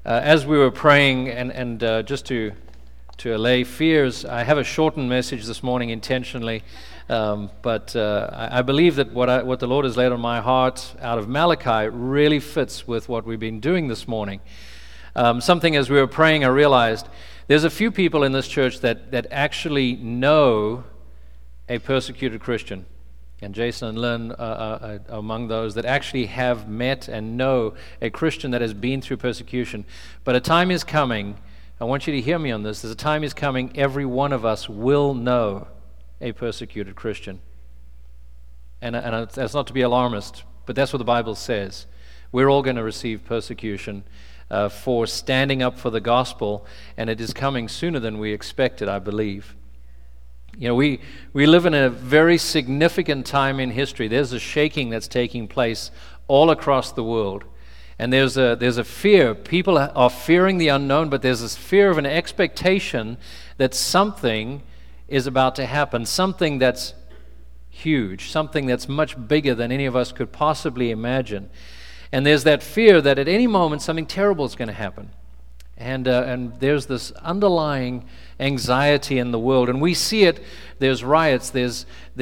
As we were praying, and just to allay fears, I have a shortened message this morning intentionally, but I believe that what the Lord has laid on my heart out of Malachi really fits with what we've been doing this morning. Something as we were praying, I realized there's a few people in this church that actually know a persecuted Christian. And Jason and Lynn are among those that actually have met and know a Christian that has been through persecution. But a time is coming, I want you to hear me on this, there's a time is coming, every one of us will know a persecuted Christian. And that's not to be alarmist, but that's what the Bible says. We're all going to receive persecution for standing up for the gospel, and it is coming sooner than we expected, I believe. You know, we live in a very significant time in history. There's a shaking that's taking place all across the world. And there's a fear. People are fearing the unknown, but there's this fear of an expectation that something is about to happen, something that's huge, something that's much bigger than any of us could possibly imagine. And there's that fear that at any moment something terrible is going to happen. And there's this underlying anxiety in the world, and we see it. There's riots, there's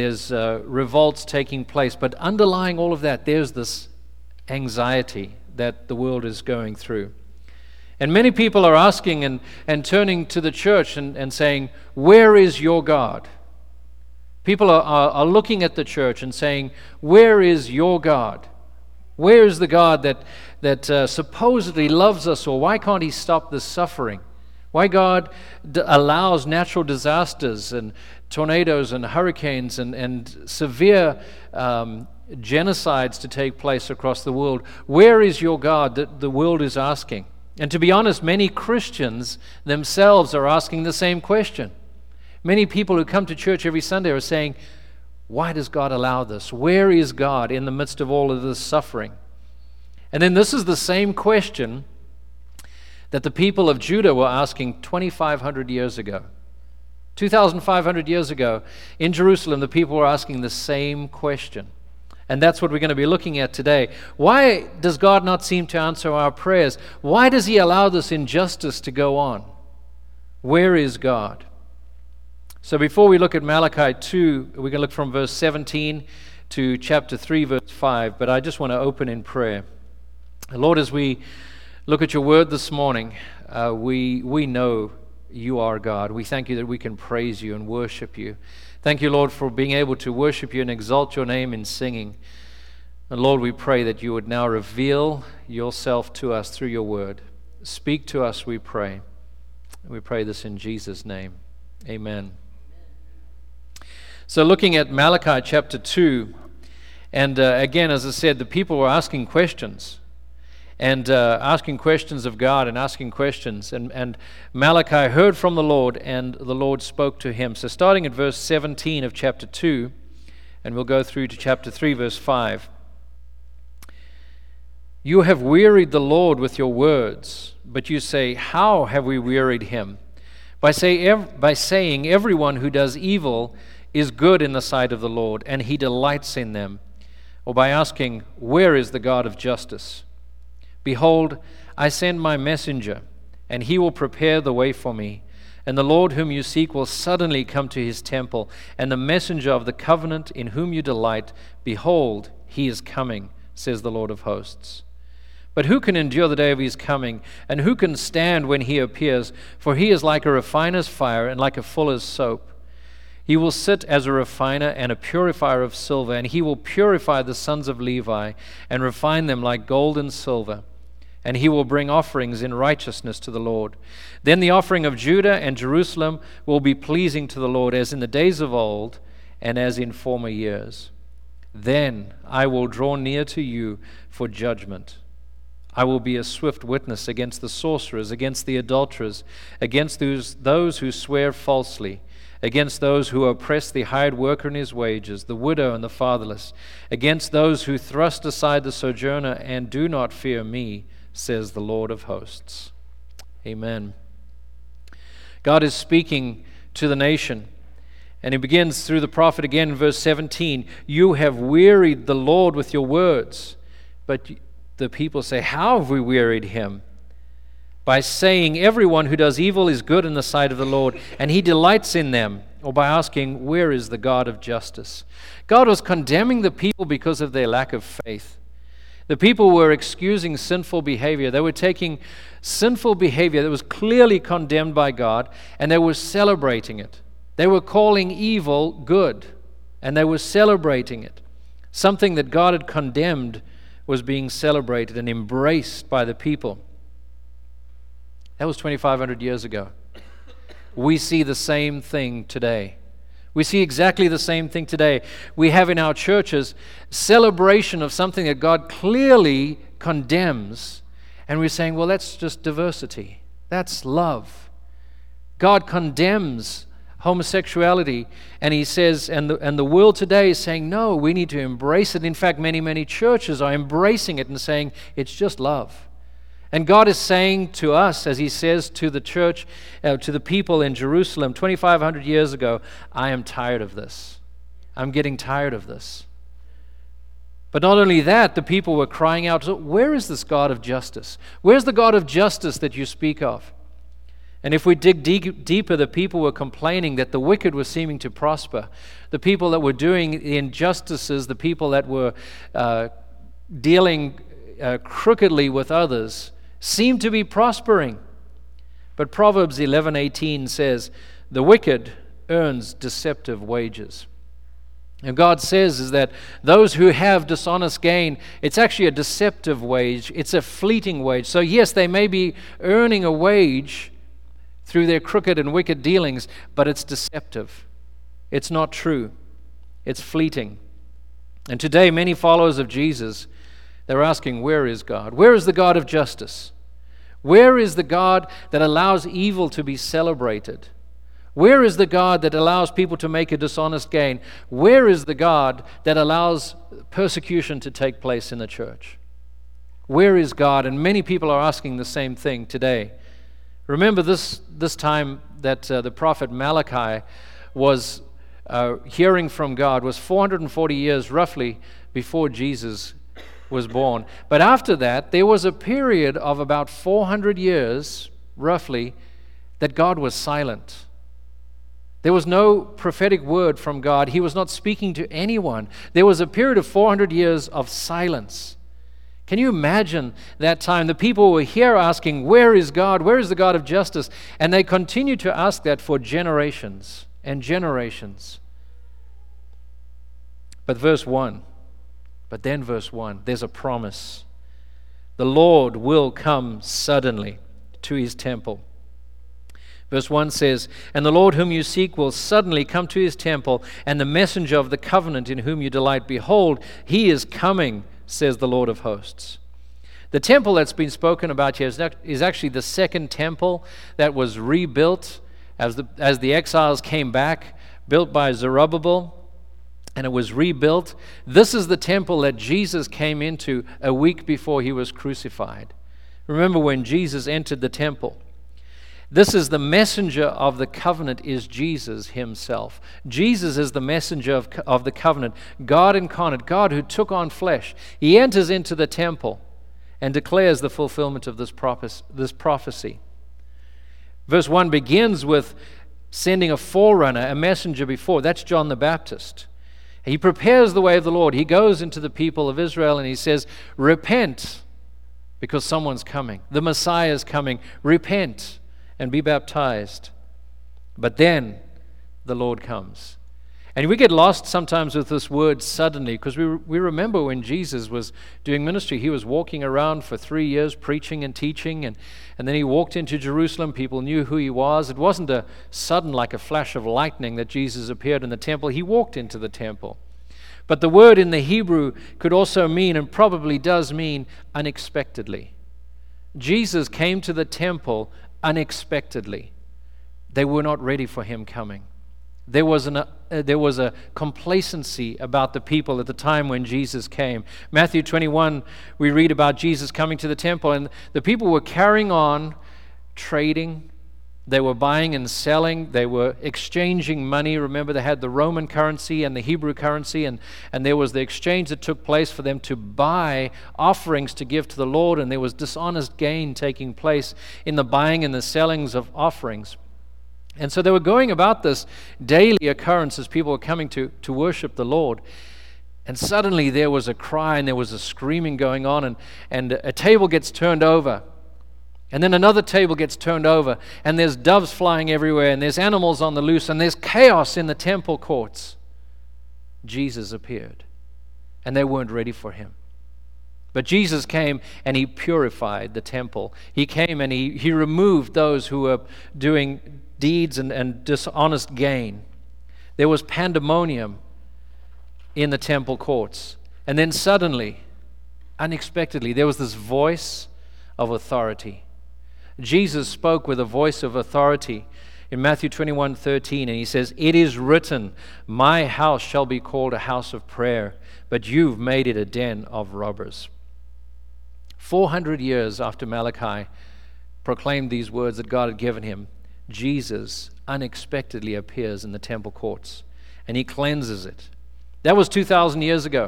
revolts taking place, but underlying all of that, there's this anxiety that the world is going through. And many people are asking and turning to the church and saying, "Where is your God?" People are looking at the church and saying, "Where is your God? Where is the God that supposedly loves us, or why can't He stop this suffering? Why God allows natural disasters and tornadoes and hurricanes and severe genocides to take place across the world? Where is your God?" that the world is asking. And to be honest, many Christians themselves are asking the same question. Many people who come to church every Sunday are saying, "Why does God allow this? Where is God in the midst of all of this suffering?" And then this is the same question that the people of Judah were asking 2,500 years ago. 2,500 years ago, in Jerusalem, the people were asking the same question. And that's what we're going to be looking at today. Why does God not seem to answer our prayers? Why does He allow this injustice to go on? Where is God? So before we look at Malachi 2, we're going to look from verse 17 to chapter 3, verse 5. But I just want to open in prayer. Lord, as we look at your word this morning, we know you are God. We thank you that we can praise you and worship you. Thank you, Lord, for being able to worship you and exalt your name in singing. And Lord, we pray that you would now reveal yourself to us through your word. Speak to us, we pray. We pray this in Jesus' name. Amen. So looking at Malachi chapter 2, and again, as I said, the people were asking questions. And asking questions of God and asking questions. And Malachi heard from the Lord, and the Lord spoke to him. So starting at verse 17 of chapter 2, and we'll go through to chapter 3, verse 5. "You have wearied the Lord with your words, but you say, 'How have we wearied him?' By saying, 'Everyone who does evil is good in the sight of the Lord, and he delights in them.' Or by asking, 'Where is the God of justice?' Behold, I send my messenger, and he will prepare the way for me. And the Lord whom you seek will suddenly come to his temple, and the messenger of the covenant in whom you delight, behold, he is coming, says the Lord of hosts. But who can endure the day of his coming, and who can stand when he appears? For he is like a refiner's fire and like a fuller's soap. He will sit as a refiner and a purifier of silver, and he will purify the sons of Levi and refine them like gold and silver. And he will bring offerings in righteousness to the Lord. Then the offering of Judah and Jerusalem will be pleasing to the Lord, as in the days of old and as in former years. Then I will draw near to you for judgment. I will be a swift witness against the sorcerers, against the adulterers, against those who swear falsely, against those who oppress the hired worker in his wages, the widow and the fatherless, against those who thrust aside the sojourner and do not fear me, says the Lord of hosts." Amen. God is speaking to the nation, and he begins through the prophet again in verse 17. "You have wearied the Lord with your words." But the people say, "How have we wearied him?" by saying everyone who does evil is good in the sight of the Lord, and he delights in them, or by asking, where is the God of justice? God was condemning the people because of their lack of faith. The people were excusing sinful behavior. They were taking sinful behavior that was clearly condemned by God, and they were celebrating it. They were calling evil good, and they were celebrating it. Something that God had condemned was being celebrated and embraced by the people. That was 2,500 years ago. We see the same thing today. We see exactly the same thing today. We have in our churches celebration of something that God clearly condemns, and we're saying, well, that's just diversity. That's love. God condemns homosexuality, and he says, and the world today is saying, no, we need to embrace it. In fact, many churches are embracing it and saying, it's just love. And God is saying to us, as he says to the church, to the people in Jerusalem 2,500 years ago, I am tired of this. I'm getting tired of this. But not only that, the people were crying out, where is this God of justice? Where's the God of justice that you speak of? And if we dig deeper, the people were complaining that the wicked were seeming to prosper. The people that were doing the injustices, the people that were dealing crookedly with others, seemed to be prospering. But Proverbs 11:18 says, the wicked earns deceptive wages. And God says is that those who have dishonest gain, it's actually a deceptive wage. It's a fleeting wage. So yes, they may be earning a wage through their crooked and wicked dealings, but it's deceptive. It's not true. It's fleeting. And today, many followers of Jesus, they're asking, where is God? Where is the God of justice? Where is the God that allows evil to be celebrated? Where is the God that allows people to make a dishonest gain? Where is the God that allows persecution to take place in the church? Where is God? And many people are asking the same thing today. Remember this time that the prophet Malachi was hearing from God was 440 years roughly before Jesus was born. But after that, there was a period of about 400 years, roughly, that God was silent. There was no prophetic word from God. He was not speaking to anyone. There was a period of 400 years of silence. Can you imagine that time? The people were here asking, where is God? Where is the God of justice? And they continued to ask that for generations and generations. But then verse 1, there's a promise. The Lord will come suddenly to his temple. Verse 1 says, and the Lord whom you seek will suddenly come to his temple, and the messenger of the covenant in whom you delight, behold, he is coming, says the Lord of hosts. The temple that's been spoken about here is actually the second temple that was rebuilt as the exiles came back, built by Zerubbabel. And it was rebuilt. This is the temple that Jesus came into a week before he was crucified. Remember when Jesus entered the temple. This is the messenger of the covenant, is Jesus himself. Jesus is the messenger of the covenant, God incarnate, God who took on flesh. He enters into the temple and declares the fulfillment of this prophecy. Verse 1 begins with sending a forerunner, a messenger before. That's John the Baptist. He prepares the way of the Lord. He goes into the people of Israel and he says, repent, because someone's coming. The Messiah is coming. Repent and be baptized. But then the Lord comes. And we get lost sometimes with this word suddenly, because we remember when Jesus was doing ministry, he was walking around for 3 years preaching and teaching, and then he walked into Jerusalem. People knew who he was. It wasn't a sudden, like a flash of lightning, that Jesus appeared in the temple. He walked into the temple. But the word in the Hebrew could also mean, and probably does mean, unexpectedly. Jesus came to the temple unexpectedly. They were not ready for him coming. There was a complacency about the people at the time when Jesus came. Matthew 21, we read about Jesus coming to the temple, and the people were carrying on trading. They were buying and selling. They were exchanging money. Remember, they had the Roman currency and the Hebrew currency, and there was the exchange that took place for them to buy offerings to give to the Lord, and there was dishonest gain taking place in the buying and the sellings of offerings. And so they were going about this daily occurrence as people were coming to worship the Lord. And suddenly there was a cry and there was a screaming going on, and a table gets turned over. And then another table gets turned over, and there's doves flying everywhere, and there's animals on the loose, and there's chaos in the temple courts. Jesus appeared, and they weren't ready for him. But Jesus came, and he purified the temple. He came, and he removed those who were doing deeds and dishonest gain. There was pandemonium in the temple courts. And then suddenly, unexpectedly, there was this voice of authority. Jesus spoke with a voice of authority in Matthew 21:13, and he says, "It is written, my house shall be called a house of prayer, but you've made it a den of robbers." 400 years after Malachi proclaimed these words that God had given him, Jesus unexpectedly appears in the temple courts, and he cleanses it. That was 2,000 years ago.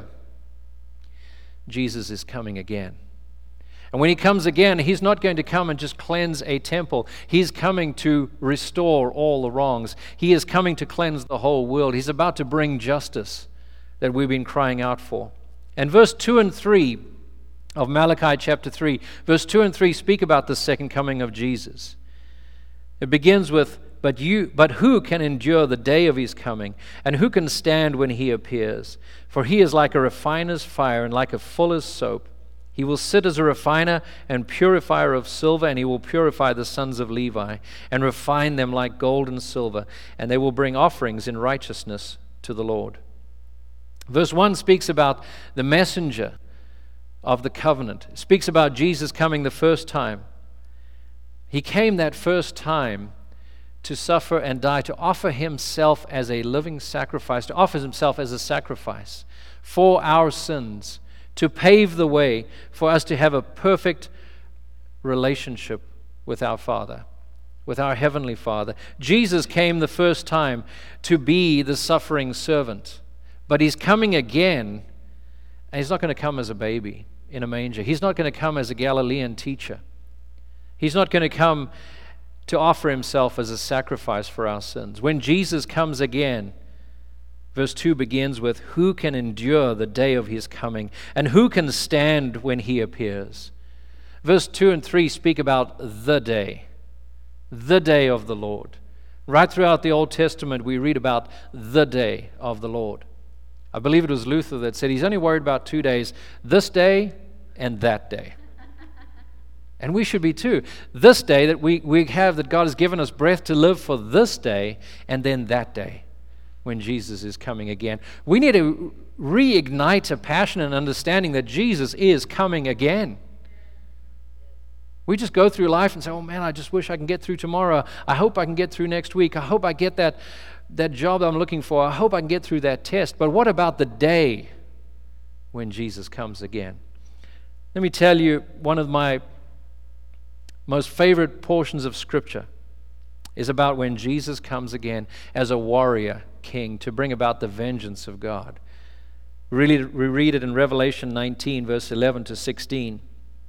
Jesus is coming again. And when he comes again, he's not going to come and just cleanse a temple. He's coming to restore all the wrongs. He is coming to cleanse the whole world. He's about to bring justice that we've been crying out for. And verse 2 and 3 of Malachi chapter 3, verse 2 and 3 speak about the second coming of Jesus. It begins with, But who can endure the day of his coming? And who can stand when he appears? For he is like a refiner's fire and like a fuller's soap. He will sit as a refiner and purifier of silver, and he will purify the sons of Levi and refine them like gold and silver, and they will bring offerings in righteousness to the Lord. Verse 1 speaks about the messenger of the covenant. It speaks about Jesus coming the first time. He came that first time to suffer and die, to offer himself as a living sacrifice, to offer himself as a sacrifice for our sins, to pave the way for us to have a perfect relationship with our Father, with our Heavenly Father. Jesus came the first time to be the suffering servant, but he's coming again, and he's not going to come as a baby in a manger. He's not going to come as a Galilean teacher. He's not going to come to offer himself as a sacrifice for our sins. When Jesus comes again, verse 2 begins with, "Who can endure the day of his coming? And who can stand when he appears?" Verse 2 and 3 speak about the day of the Lord. Right throughout the Old Testament, we read about the day of the Lord. I believe it was Luther that said he's only worried about 2 days, this day and that day. And we should be too. This day that we have, that God has given us breath to live for this day, and then that day when Jesus is coming again. We need to reignite a passion and understanding that Jesus is coming again. We just go through life and say, oh man, I just wish I can get through tomorrow. I hope I can get through next week. I hope I get that job I'm looking for. I hope I can get through that test. But what about the day when Jesus comes again? Let me tell you, one of my most favorite portions of Scripture is about when Jesus comes again as a warrior king to bring about the vengeance of God. We read it in Revelation 19, verse 11 to 16.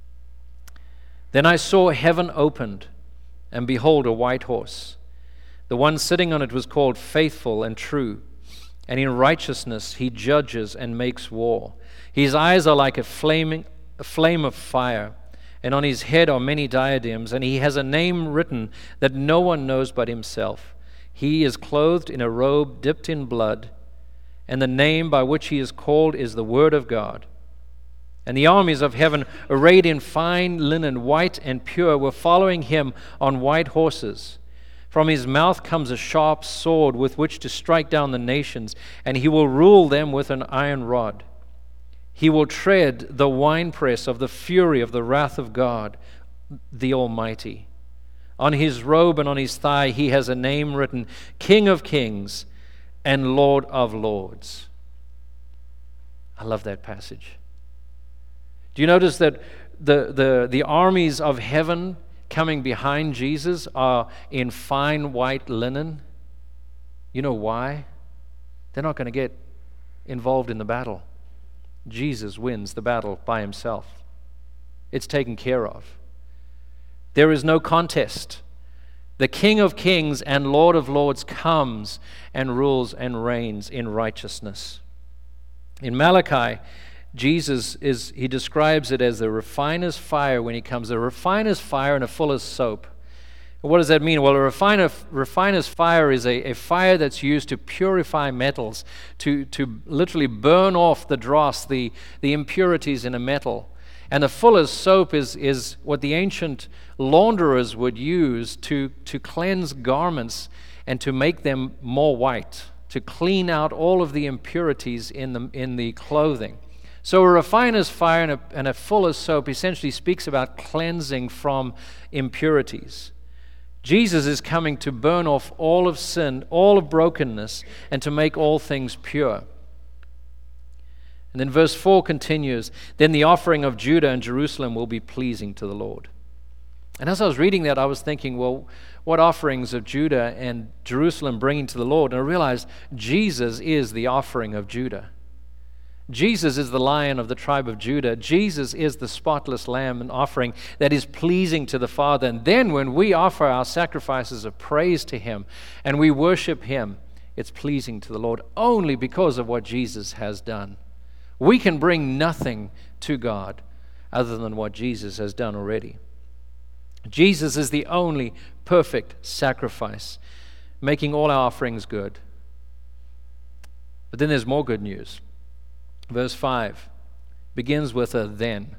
Then I saw heaven opened, and behold, a white horse. The one sitting on it was called Faithful and True, and in righteousness he judges and makes war. His eyes are like a flame of fire, and on his head are many diadems, and he has a name written that no one knows but himself. He is clothed in a robe dipped in blood, and the name by which he is called is the Word of God. And the armies of heaven, arrayed in fine linen, white and pure, were following him on white horses. From his mouth comes a sharp sword with which to strike down the nations, and he will rule them with an iron rod. He will tread the winepress of the fury of the wrath of God, the Almighty. On his robe and on his thigh he has a name written, King of Kings and Lord of Lords. I love that passage. Do you notice that the armies of heaven coming behind Jesus are in fine white linen. You know why? They're not going to get involved in the battle. Jesus wins the battle by himself. It's taken care of. There is no contest. The King of Kings and Lord of Lords comes and rules and reigns in righteousness. In Malachi, he describes it as the refiner's fire when he comes, a refiner's fire and a fuller's soap. What does that mean? Well, a refiner's fire is a fire that's used to purify metals, to literally burn off the dross, the impurities in a metal. And the fuller's soap is what the ancient launderers would use to cleanse garments and to make them more white, to clean out all of the impurities in the clothing. So a refiner's fire and a fuller's soap essentially speaks about cleansing from impurities. Jesus is coming to burn off all of sin, all of brokenness, and to make all things pure. And then verse 4 continues, then the offering of Judah and Jerusalem will be pleasing to the Lord. And as I was reading that, I was thinking, well, what offerings of Judah and Jerusalem bringing to the Lord? And I realized Jesus is the offering of Judah. Jesus is the Lion of the tribe of Judah. Jesus is the spotless lamb and offering that is pleasing to the Father. And then when we offer our sacrifices of praise to him and we worship him, it's pleasing to the Lord only because of what Jesus has done. We can bring nothing to God other than what Jesus has done already. Jesus is the only perfect sacrifice, making all our offerings good. But then there's more good news. Verse 5 begins with a then.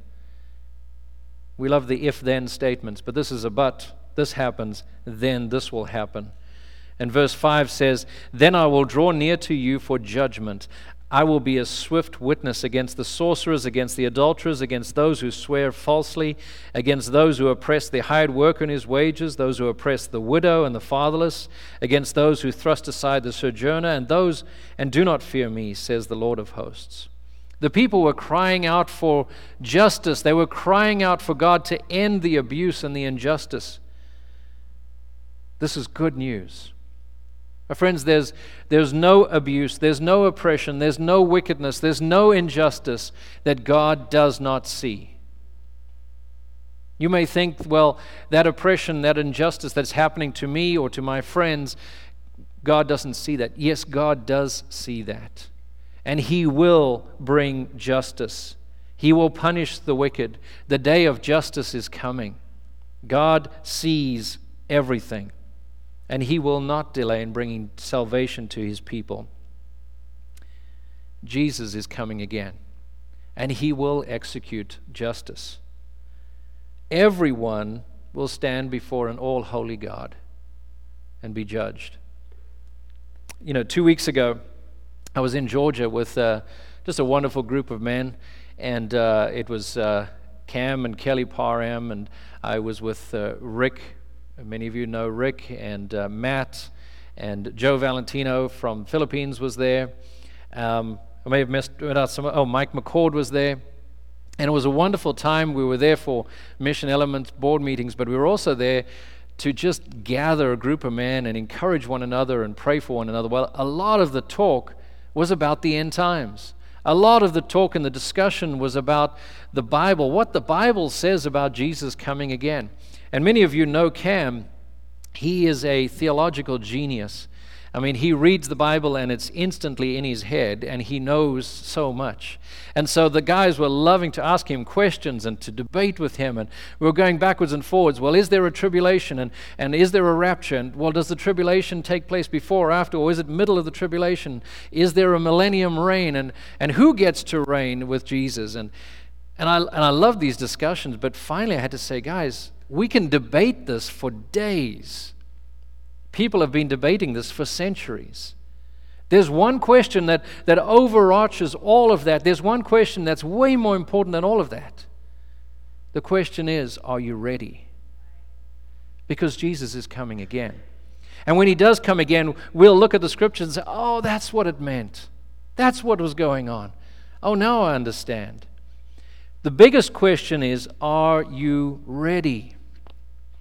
We love the if-then statements, but this is a but. This happens, then this will happen. And verse 5 says, then I will draw near to you for judgment. I will be a swift witness against the sorcerers, against the adulterers, against those who swear falsely, against those who oppress the hired worker in his wages, those who oppress the widow and the fatherless, against those who thrust aside the sojourner, and do not fear me, says the Lord of hosts. The people were crying out for justice. They were crying out for God to end the abuse and the injustice. This is good news. My friends, there's no abuse, there's no oppression, there's no wickedness, there's no injustice that God does not see. You may think, well, that oppression, that injustice that's happening to me or to my friends, God doesn't see that. Yes, God does see that. And he will bring justice. He will punish the wicked. The day of justice is coming. God sees everything. And he will not delay in bringing salvation to his people. Jesus is coming again. And he will execute justice. Everyone will stand before an all-holy God and be judged. 2 weeks ago, I was in Georgia with just a wonderful group of men, and it was Cam and Kelly Parham, and I was with Rick. Many of you know Rick, and Matt, and Joe Valentino from Philippines was there. I may have missed out some. Mike McCord was there. And it was a wonderful time. We were there for Mission Element board meetings, but we were also there to just gather a group of men and encourage one another and pray for one another. Well, a lot of the talk was about the end times. A lot of the talk and the discussion was about the Bible, what the Bible says about Jesus coming again. And many of you know Cam. He is a theological genius. I mean, he reads the Bible and it's instantly in his head, and he knows so much. And so the guys were loving to ask him questions and to debate with him, and we were going backwards and forwards. Well, is there a tribulation, and is there a rapture? And well, does the tribulation take place before or after, or is it middle of the tribulation? Is there a millennium reign, and who gets to reign with Jesus? And I love these discussions, but finally I had to say, guys, we can debate this for days. People have been debating this for centuries. There's one question that overarches all of that. There's one question that's way more important than all of that. The question is, are you ready? Because Jesus is coming again. And when he does come again, we'll look at the scriptures and say, oh, that's what it meant. That's what was going on. Oh, now I understand. The biggest question is, are you ready?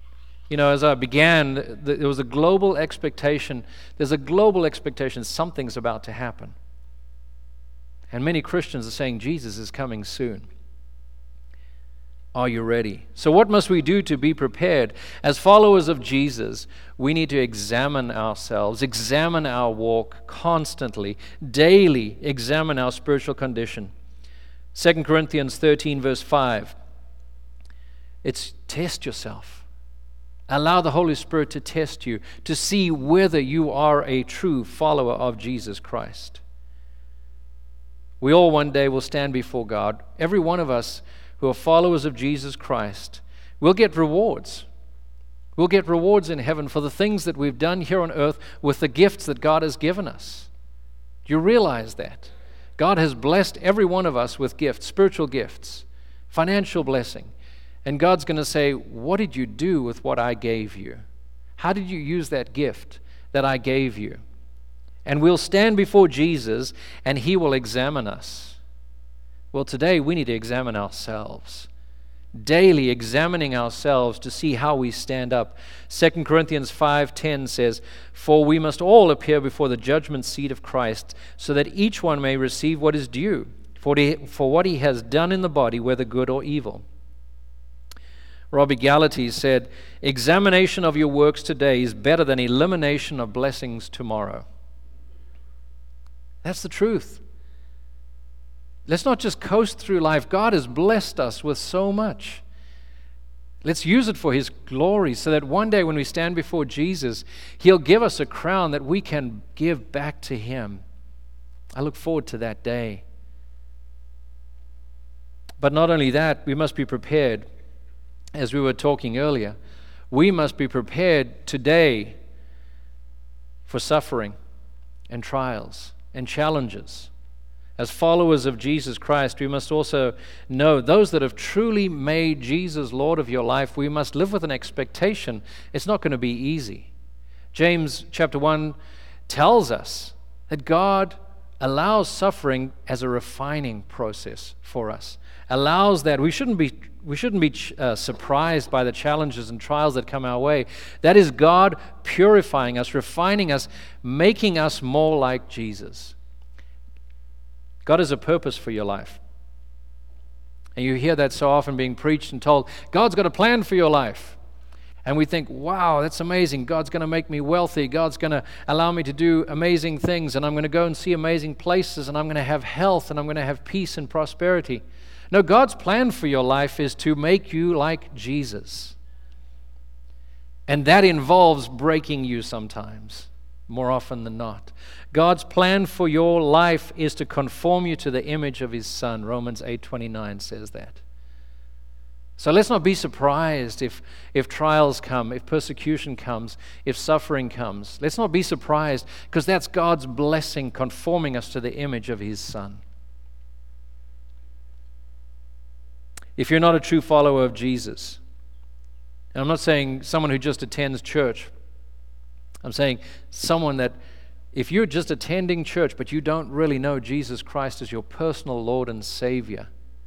You know, as I began, there was a global expectation. There's a global expectation something's about to happen. And many Christians are saying Jesus is coming soon. Are you ready? So what must we do to be prepared? As followers of Jesus, we need to examine ourselves, examine our walk constantly, daily examine our spiritual condition. 2 Corinthians 13 verse 5. It's test yourself. Allow the Holy Spirit to test you, to see whether you are a true follower of Jesus Christ. We all one day will stand before God. Every one of us who are followers of Jesus Christ will get rewards. We'll get rewards in heaven for the things that we've done here on earth with the gifts that God has given us. Do you realize that? God has blessed every one of us with gifts, spiritual gifts, financial blessing. And God's going to say, what did you do with what I gave you? How did you use that gift that I gave you? And we'll stand before Jesus and He will examine us. Well, today we need to examine ourselves. Daily examining ourselves to see how we stand up. 2 Corinthians 5:10 says, "For we must all appear before the judgment seat of Christ, so that each one may receive what is due, for what he has done in the body, whether good or evil." Robbie Gallaty said, "Examination of your works today is better than elimination of blessings tomorrow." That's the truth. Let's not just coast through life. God has blessed us with so much. Let's use it for His glory so that one day when we stand before Jesus, He'll give us a crown that we can give back to Him. I look forward to that day. But not only that, we must be prepared. As we were talking earlier, we must be prepared today for suffering and trials and challenges. As followers of Jesus Christ, we must also know those that have truly made Jesus Lord of your life, we must live with an expectation it's not going to be easy. James chapter 1 tells us that God allows suffering as a refining process for us. Allows that. We shouldn't be surprised by the challenges and trials that come our way. That is God purifying us, refining us, making us more like Jesus. God has a purpose for your life. And you hear that so often being preached and told, God's got a plan for your life. And we think, wow, that's amazing. God's going to make me wealthy. God's going to allow me to do amazing things. And I'm going to go and see amazing places. And I'm going to have health. And I'm going to have peace and prosperity. No, God's plan for your life is to make you like Jesus. And that involves breaking you sometimes, more often than not. God's plan for your life is to conform you to the image of His Son. Romans 8:29 says that. So let's not be surprised if trials come, if persecution comes, if suffering comes. Let's not be surprised, because that's God's blessing conforming us to the image of His Son. If you're not a true follower of Jesus, and I'm not saying someone who just attends church, I'm saying someone that, if you're just attending church but you don't really know Jesus Christ as your personal Lord and Savior,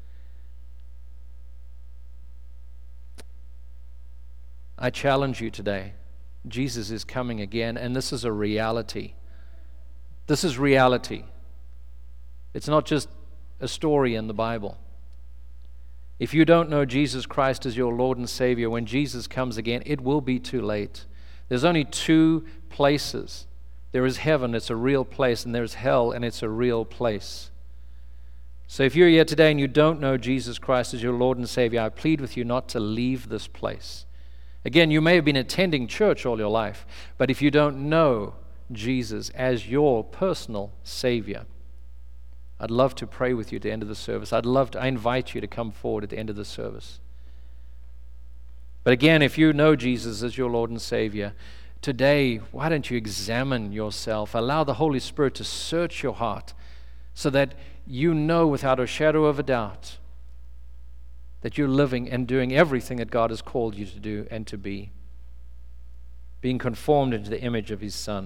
I challenge you today. Jesus is coming again, and this is a reality. This is reality. It's not just a story in the Bible. If you don't know Jesus Christ as your Lord and Savior, when Jesus comes again, it will be too late. There's only two places. There is heaven, it's a real place, and there's hell, and it's a real place. So if you're here today and you don't know Jesus Christ as your Lord and Savior, I plead with you not to leave this place. Again, you may have been attending church all your life, but if you don't know Jesus as your personal Savior, I'd love to pray with you at the end of the service. I invite you to come forward at the end of the service. But again, if you know Jesus as your Lord and Savior, today, why don't you examine yourself? Allow the Holy Spirit to search your heart so that you know without a shadow of a doubt that you're living and doing everything that God has called you to do and to be, being conformed into the image of His Son.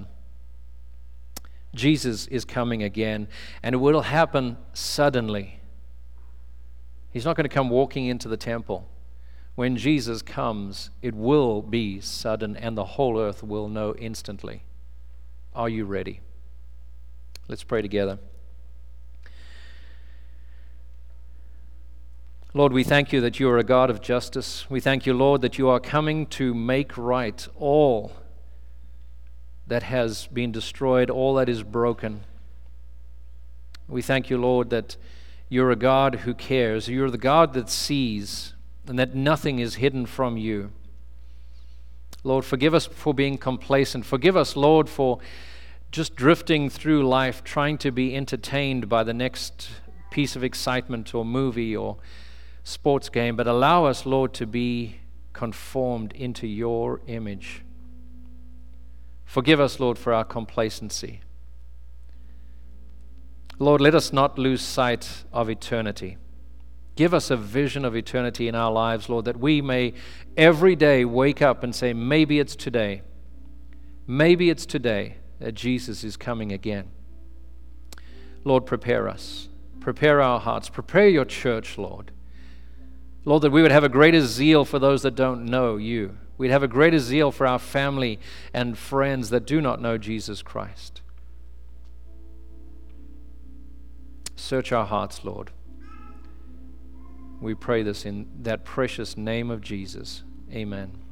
Jesus is coming again, and it will happen suddenly. He's not going to come walking into the temple. when Jesus comes, it will be sudden and the whole earth will know instantly. Are you ready? Let's pray together. Lord, we thank you that you are a God of justice. We thank you, Lord, that you are coming to make right all that has been destroyed, all that is broken. We thank you, Lord, that you're a God who cares. You're the God that sees, and that nothing is hidden from you. Lord, forgive us for being complacent. Forgive us, Lord, for just drifting through life, trying to be entertained by the next piece of excitement or movie or sports game, but allow us, Lord, to be conformed into your image. Forgive us, Lord, for our complacency. Lord, let us not lose sight of eternity. Give us a vision of eternity in our lives, Lord, that we may every day wake up and say, maybe it's today. Maybe it's today that Jesus is coming again. Lord, prepare us. Prepare our hearts. Prepare your church, Lord. Lord, that we would have a greater zeal for those that don't know you. We'd have a greater zeal for our family and friends that do not know Jesus Christ. Search our hearts, Lord. We pray this in that precious name of Jesus. Amen.